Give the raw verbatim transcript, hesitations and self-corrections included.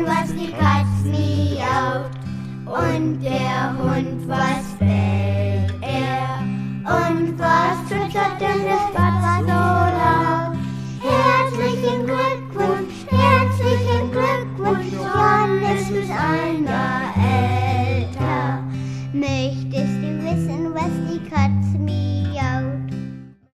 hören, was die Katz miaut. Und der Hund, was bellt er? Und was zwitschert denn der Spatz so laut? Herzlichen Glückwunsch, herzlichen Glückwunsch, Johannes, bis einer